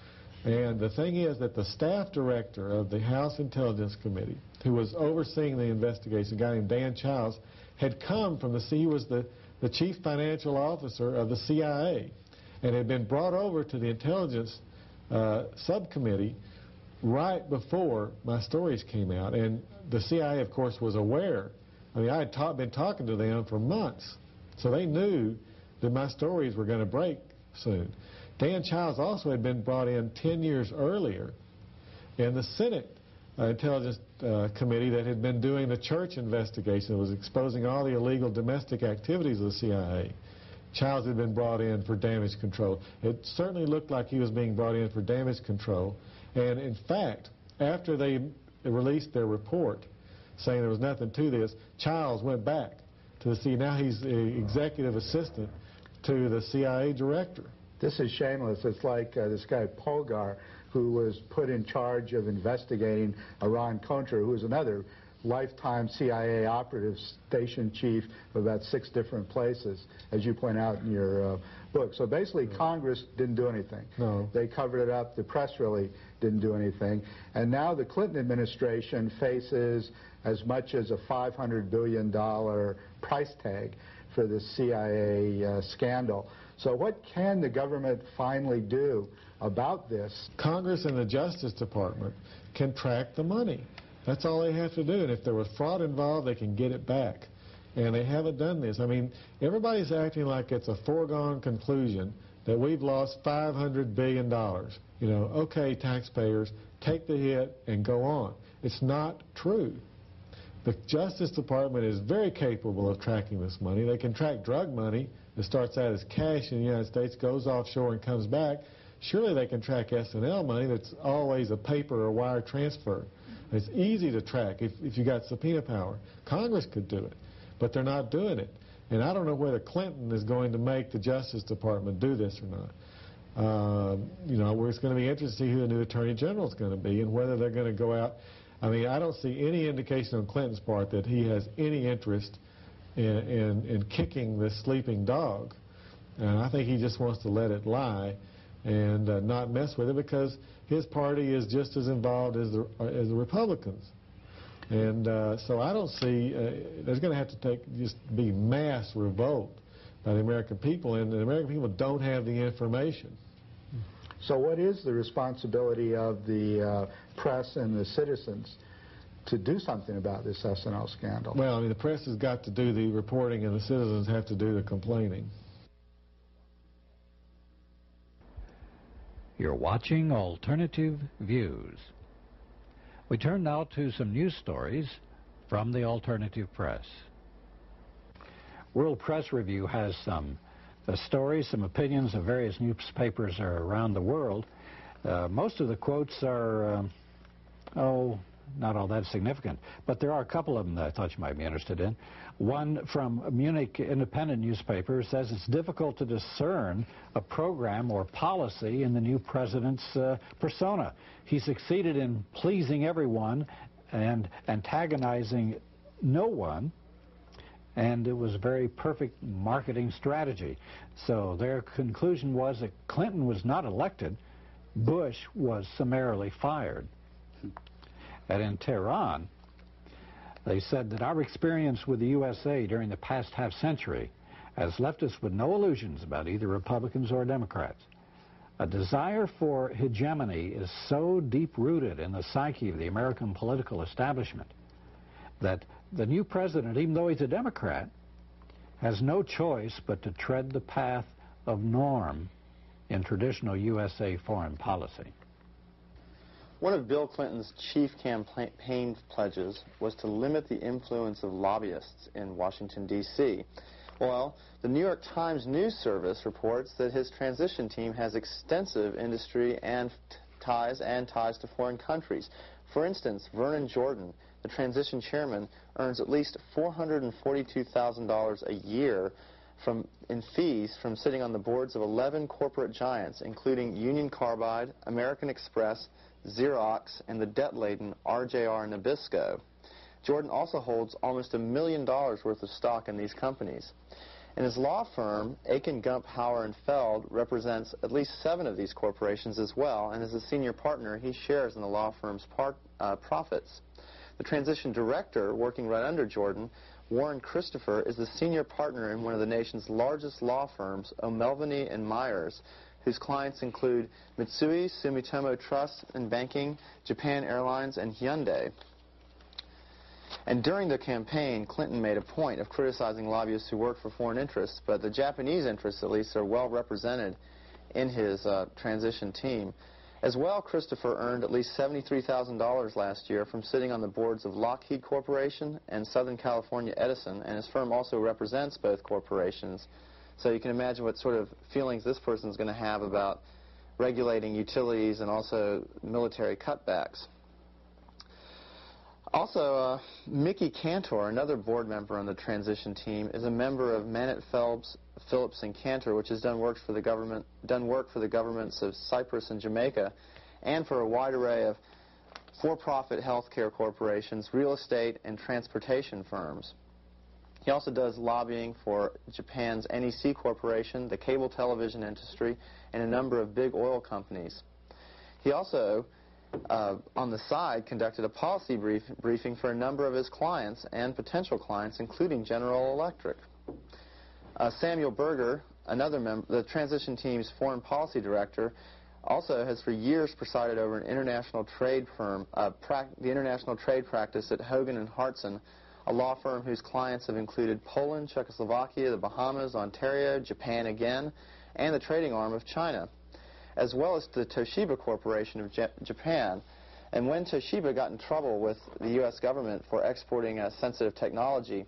And the thing is that the staff director of the House Intelligence Committee, who was overseeing the investigation, a guy named Dan Childs, had come from the, he was the, the chief financial officer of the C I A, and had been brought over to the intelligence uh, subcommittee right before my stories came out. And the C I A, of course, was aware. I mean, I had ta been talking to them for months, so they knew that my stories were going to break soon. Dan Childs also had been brought in ten years earlier in the Senate uh, Intelligence uh, Committee that had been doing the church investigation that was exposing all the illegal domestic activities of the C I A. Childs had been brought in for damage control. It certainly looked like he was being brought in for damage control. And in fact, after they released their report saying there was nothing to this, Childs went back to the C I A. Now he's the executive assistant to the C I A director. This is shameless. It's like uh, this guy Polgar, who was put in charge of investigating Iran Contra, who was another lifetime C I A operative, station chief of about six different places, as you point out in your uh, book. So basically, no. Congress didn't do anything. No. They covered it up. The press really didn't do anything. And now the Clinton administration faces as much as a five hundred billion dollar price tag for the C I A uh, scandal. So what can the government finally do about this? Congress and the Justice Department can track the money. That's all they have to do. And if there was fraud involved, they can get it back. And they haven't done this. I mean, everybody's acting like it's a foregone conclusion that we've lost five hundred billion dollars. You know, okay, taxpayers, take the hit and go on. It's not true. The Justice Department is very capable of tracking this money. They can track drug money that starts out as cash in the United States, goes offshore and comes back. Surely they can track S and L money that's always a paper or wire transfer. It's easy to track if, if you got subpoena power. Congress could do it, but they're not doing it. And I don't know whether Clinton is going to make the Justice Department do this or not. Uh, you know, it's going to be interesting to see who the new Attorney General is going to be and whether they're going to go out. I mean, I don't see any indication on Clinton's part that he has any interest in, in, in kicking this sleeping dog. And I think he just wants to let it lie and uh, not mess with it because his party is just as involved as the, as the Republicans. And uh, so I don't see, uh, there's going to have to take, just be mass revolt by the American people, and the American people don't have the information. So what is the responsibility of the uh, press and the citizens to do something about this S and L scandal? Well, I mean, the press has got to do the reporting and the citizens have to do the complaining. You're watching Alternative Views. We turn now to some news stories from the alternative press. World Press Review has some uh, stories, some opinions of various newspapers around the world. Uh, most of the quotes are, um, oh, not all that significant, but there are a couple of them that I thought you might be interested in. One from a Munich independent newspaper says it's difficult to discern a program or policy in the new president's uh, persona. He succeeded in pleasing everyone and antagonizing no one, and it was a very perfect marketing strategy. So their conclusion was that Clinton was not elected, Bush was summarily fired. And in Tehran, they said that our experience with the U S A during the past half century has left us with no illusions about either Republicans or Democrats. A desire for hegemony is so deep-rooted in the psyche of the American political establishment that the new president, even though he's a Democrat, has no choice but to tread the path of norm in traditional U S A foreign policy. One of Bill Clinton's chief campaign pledges was to limit the influence of lobbyists in Washington, D C Well, the New York Times news service reports that his transition team has extensive industry and ties and ties to foreign countries. For instance, Vernon Jordan, the transition chairman, earns at least four hundred forty-two thousand dollars a year from, in fees from sitting on the boards of eleven corporate giants, including Union Carbide, American Express, Xerox, and the debt-laden R J R Nabisco. Jordan also holds almost a million dollars worth of stock in these companies. And his law firm, Aiken, Gump, Hauer, and Feld, represents at least seven of these corporations as well, and as a senior partner, he shares in the law firm's part, uh, profits. The transition director, working right under Jordan, Warren Christopher, is the senior partner in one of the nation's largest law firms, O'Melveny and Myers, whose clients include Mitsui, Sumitomo Trust and Banking, Japan Airlines, and Hyundai. And during the campaign, Clinton made a point of criticizing lobbyists who work for foreign interests, but the Japanese interests, at least, are well represented in his uh, transition team. As well, Christopher earned at least seventy-three thousand dollars last year from sitting on the boards of Lockheed Corporation and Southern California Edison, and his firm also represents both corporations. So you can imagine what sort of feelings this person is going to have about regulating utilities and also military cutbacks. Also, uh, Mickey Cantor, another board member on the transition team, is a member of Manet Phelps, Phillips and Cantor, which has done work for the government, done work for the governments of Cyprus and Jamaica, and for a wide array of for-profit healthcare corporations, real estate, and transportation firms. He also does lobbying for Japan's N E C Corporation, the cable television industry, and a number of big oil companies. He also, uh, on the side, conducted a policy brief briefing for a number of his clients and potential clients, including General Electric. Uh, Samuel Berger, another member, the transition team's foreign policy director, also has for years presided over an international trade firm, uh, the international trade practice at Hogan and Hartson, a law firm whose clients have included Poland, Czechoslovakia, the Bahamas, Ontario, Japan again, and the trading arm of China, as well as the Toshiba Corporation of J Japan. And when Toshiba got in trouble with the U S government for exporting uh, sensitive technology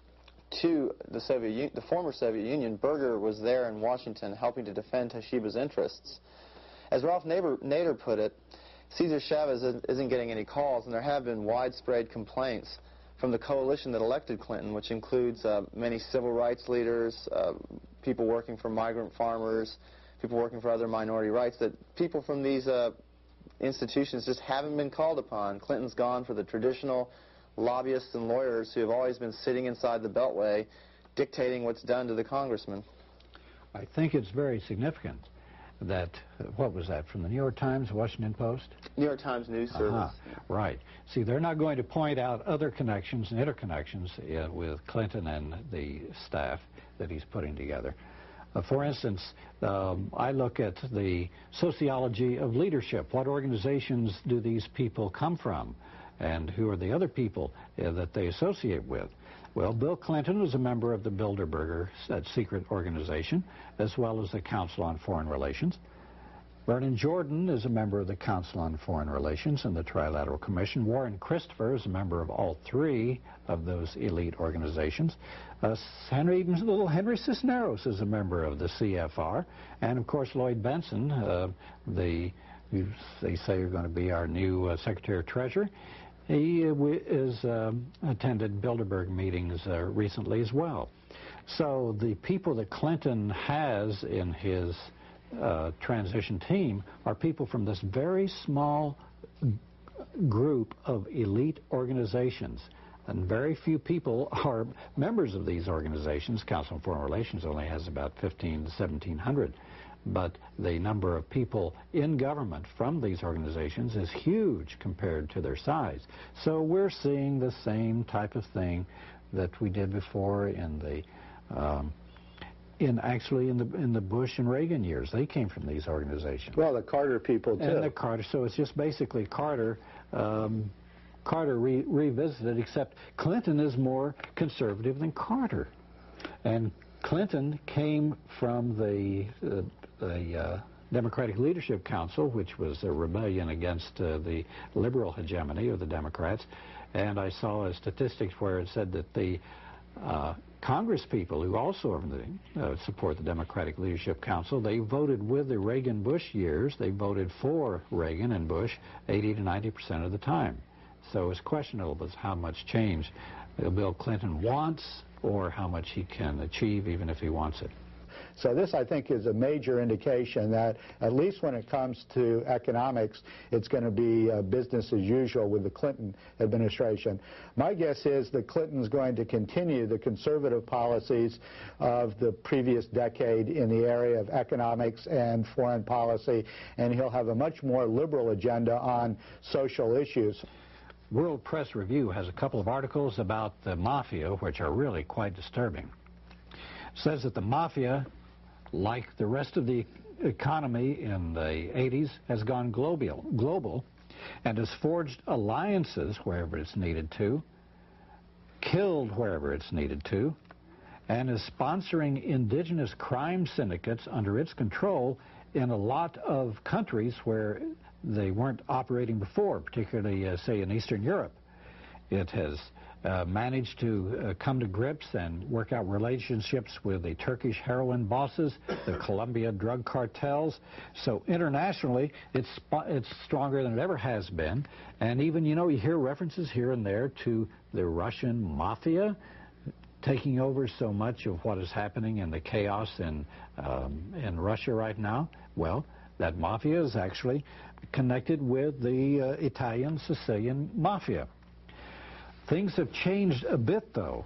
to the Soviet, the former Soviet Union, Berger was there in Washington helping to defend Toshiba's interests. As Ralph Nader put it, Cesar Chavez isn't getting any calls, and there have been widespread complaints from the coalition that elected Clinton, which includes uh, many civil rights leaders, uh, people working for migrant farmers, people working for other minority rights, that people from these uh, institutions just haven't been called upon. Clinton's gone for the traditional lobbyists and lawyers who have always been sitting inside the Beltway dictating what's done to the congressman. I think it's very significant that, uh, what was that, from the New York Times, Washington Post? New York Times News Service. Uh-huh. Right. See, they're not going to point out other connections and interconnections uh, with Clinton and the staff that he's putting together. Uh, for instance, um, I look at the sociology of leadership. What organizations do these people come from? And who are the other people uh, that they associate with? Well, Bill Clinton was a member of the Bilderberger uh, secret organization, as well as the Council on Foreign Relations. Vernon Jordan is a member of the Council on Foreign Relations and the Trilateral Commission. Warren Christopher is a member of all three of those elite organizations. Uh, Henry, little Henry Cisneros is a member of the C F R. And, of course, Lloyd Benson, uh, the, who they say are going to be our new uh, Secretary of Treasury. He uh, is uh, attended Bilderberg meetings uh, recently as well. So the people that Clinton has in his uh, transition team are people from this very small group of elite organizations. And very few people are members of these organizations. Council on Foreign Relations only has about fifteen to seventeen hundred. But the number of people in government from these organizations is huge compared to their size. So we're seeing the same type of thing that we did before in the, um, in actually in the in the Bush and Reagan years. They came from these organizations. Well, the Carter people too. And the Carter. So it's just basically Carter. Um, Carter re revisited, except Clinton is more conservative than Carter, and Clinton came from the uh, the uh, Democratic Leadership Council, which was a rebellion against uh, the liberal hegemony of the Democrats. And I saw a statistics where it said that the uh, Congress people who also are the, uh, support the Democratic Leadership Council, they voted with the Reagan-Bush years. They voted for Reagan and Bush eighty to ninety percent of the time. So it's questionable as how much change uh, Bill Clinton wants or how much he can achieve even if he wants it. So this, I think, is a major indication that, at least when it comes to economics, it's going to be uh, business as usual with the Clinton administration. My guess is that Clinton's going to continue the conservative policies of the previous decade in the area of economics and foreign policy, and he'll have a much more liberal agenda on social issues. World Press Review has a couple of articles about the mafia, which are really quite disturbing. It says that the mafia, like the rest of the economy in the eighties, has gone global, global and has forged alliances wherever it's needed to, killed wherever it's needed to, and is sponsoring indigenous crime syndicates under its control in a lot of countries where they weren't operating before, particularly, uh, say, in Eastern Europe. It has uh, managed to uh, come to grips and work out relationships with the Turkish heroin bosses, the Colombia drug cartels. So internationally, it's, it's stronger than it ever has been. And even, you know, you hear references here and there to the Russian mafia taking over so much of what is happening in the chaos in, um, in Russia right now. Well, that mafia is actually connected with the uh, Italian Sicilian mafia. Things have changed a bit, though,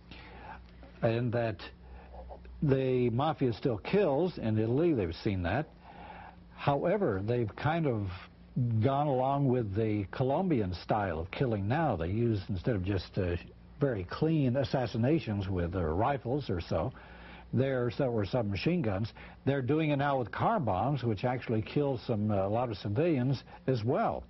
and that the mafia still kills. In Italy, they've seen that. However, they've kind of gone along with the Colombian style of killing now. They use, instead of just uh, very clean assassinations with uh, rifles or so, There or submachine guns, they're doing it now with car bombs, which actually kill some uh, a lot of civilians as well.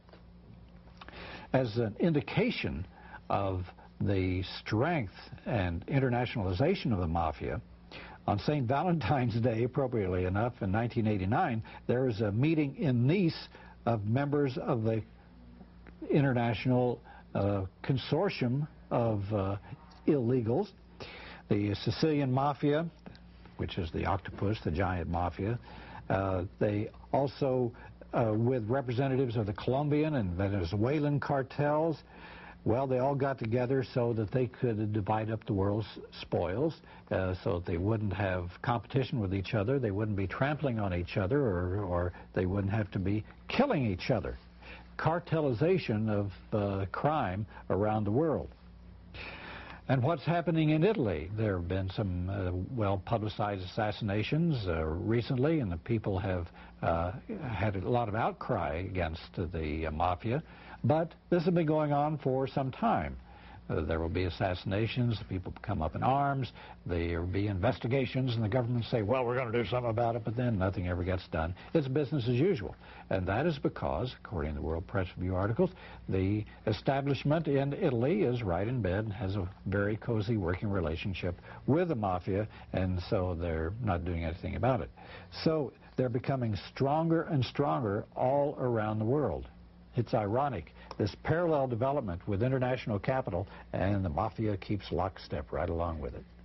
As an indication of the strength and internationalization of the mafia, on Saint Valentine's Day, appropriately enough, in nineteen eighty-nine, there was a meeting in Nice of members of the international uh, consortium of uh, illegals, the Sicilian Mafia, which is the octopus, the giant mafia. Uh, they also, uh, with representatives of the Colombian and Venezuelan cartels, well, they all got together so that they could divide up the world's spoils, uh, so that they wouldn't have competition with each other, they wouldn't be trampling on each other, or, or they wouldn't have to be killing each other. Cartelization of uh, crime around the world. And what's happening in Italy? There have been some uh, well-publicized assassinations uh, recently, and the people have uh, had a lot of outcry against the uh, mafia. But this has been going on for some time. Uh, there will be assassinations, people come up in arms, there will be investigations, and the government say, well, we're going to do something about it, but then nothing ever gets done. It's business as usual. And that is because, according to the World Press Review articles, the establishment in Italy is right in bed, has a very cozy working relationship with the mafia, and so they're not doing anything about it. So they're becoming stronger and stronger all around the world. It's ironic, this parallel development with international capital, and the mafia keeps lockstep right along with it.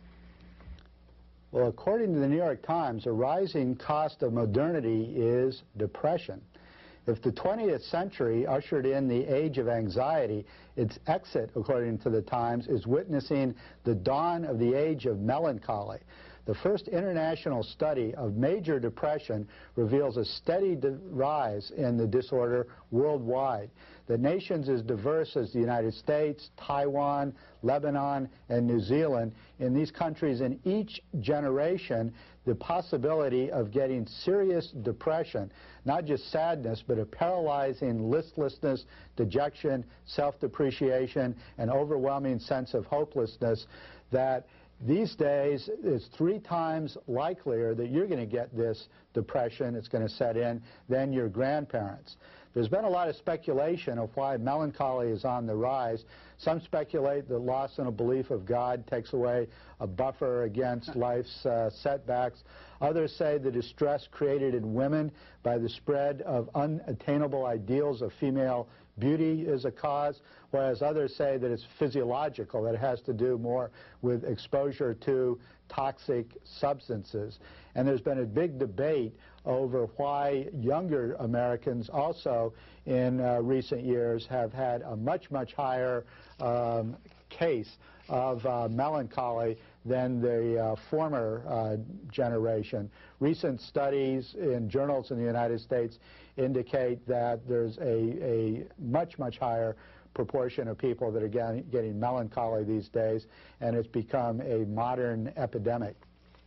Well, according to the New York Times, a rising cost of modernity is depression. If the twentieth century ushered in the age of anxiety, its exit, according to the Times, is witnessing the dawn of the age of melancholy. The first international study of major depression reveals a steady rise in the disorder worldwide. The nations as diverse as the United States, Taiwan, Lebanon, and New Zealand, in these countries in each generation, the possibility of getting serious depression, not just sadness, but a paralyzing listlessness, dejection, self-depreciation, and overwhelming sense of hopelessness that these days, it's three times likelier that you're going to get this depression, it's going to set in, than your grandparents. There's been a lot of speculation of why melancholy is on the rise. Some speculate that loss in a belief of God takes away a buffer against life's uh, setbacks. Others say the distress created in women by the spread of unattainable ideals of female beauty is a cause, whereas others say that it's physiological, that it has to do more with exposure to toxic substances. And there's been a big debate over why younger Americans also in uh, recent years have had a much, much higher um, case of uh, melancholy than the uh, former uh, generation. Recent studies in journals in the United States indicate that there's a, a much, much higher proportion of people that are getting, getting melancholy these days, and it's become a modern epidemic.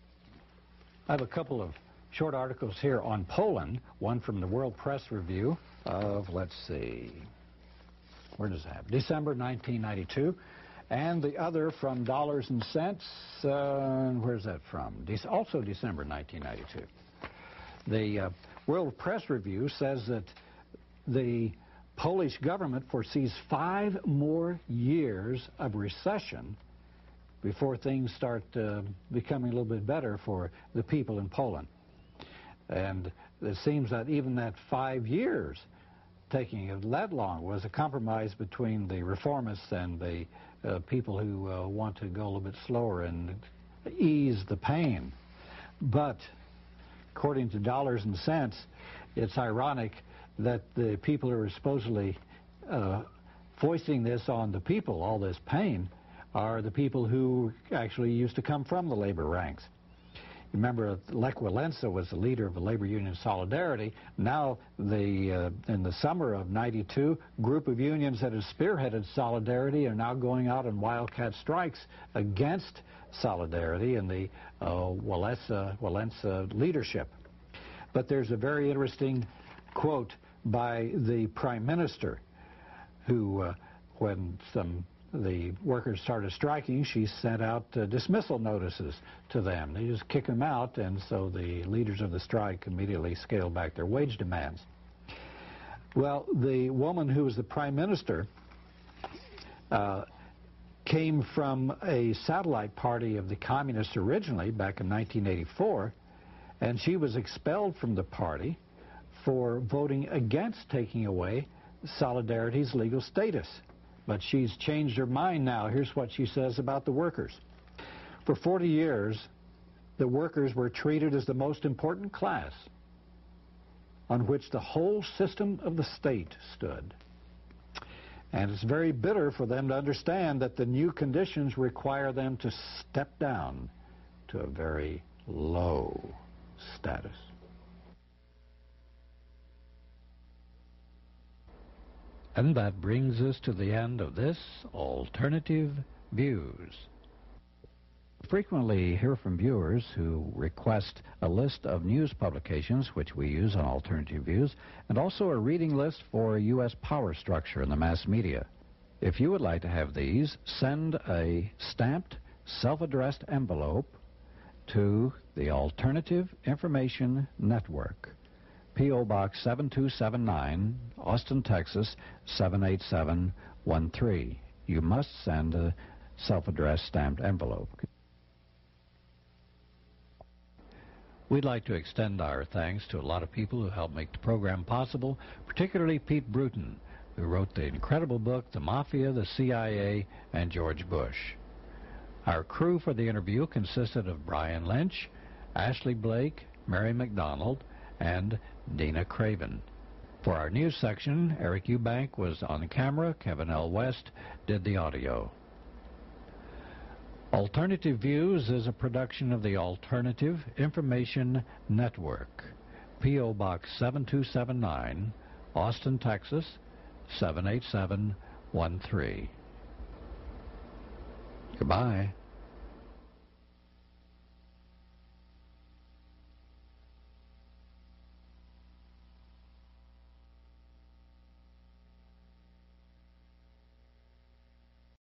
I have a couple of short articles here on Poland, one from the World Press Review of, let's see, where does it have? December nineteen ninety-two, and the other from Dollars and Cents, uh, where's that from? De also December nineteen ninety-two. The uh, World Press Review says that the Polish government foresees five more years of recession before things start uh, becoming a little bit better for the people in Poland. And it seems that even that five years taking it that long was a compromise between the reformists and the uh, people who uh, want to go a little bit slower and ease the pain. But according to Dollars and Cents, it's ironic that the people who are supposedly uh, foisting this on the people, all this pain, are the people who actually used to come from the labor ranks. Remember, Lech Walesa was the leader of the labor union Solidarity. Now, the, uh, in the summer of ninety-two, group of unions that had spearheaded Solidarity are now going out on wildcat strikes against Solidarity and the uh, Walesa, Walesa leadership. But there's a very interesting quote by the Prime Minister, who, uh, when some the workers started striking, she sent out uh, dismissal notices to them. They just kick them out, and so the leaders of the strike immediately scaled back their wage demands. Well, the woman who was the Prime Minister uh, came from a satellite party of the Communists originally, back in nineteen eighty-four, and she was expelled from the party for voting against taking away Solidarity's legal status. But she's changed her mind now. Here's what she says about the workers. For forty years, the workers were treated as the most important class on which the whole system of the state stood. And it's very bitter for them to understand that the new conditions require them to step down to a very low status. And that brings us to the end of this Alternative Views. We frequently hear from viewers who request a list of news publications, which we use on Alternative Views, and also a reading list for U S power structure in the mass media. If you would like to have these, send a stamped, self-addressed envelope to the Alternative Information Network, P O Box seven two seven nine, Austin, Texas seven eight seven one three. You must send a self-addressed stamped envelope. We'd like to extend our thanks to a lot of people who helped make the program possible, particularly Pete Bruton, who wrote the incredible book, The Mafia, the C I A, and George Bush. Our crew for the interview consisted of Brian Lynch, Ashley Blake, Mary McDonald, and Dina Craven. For our news section, Eric Eubank was on the camera, Kevin L. West did the audio. Alternative Views is a production of the Alternative Information Network, P O Box seven two seven nine, Austin, Texas seven eight seven one three. Goodbye.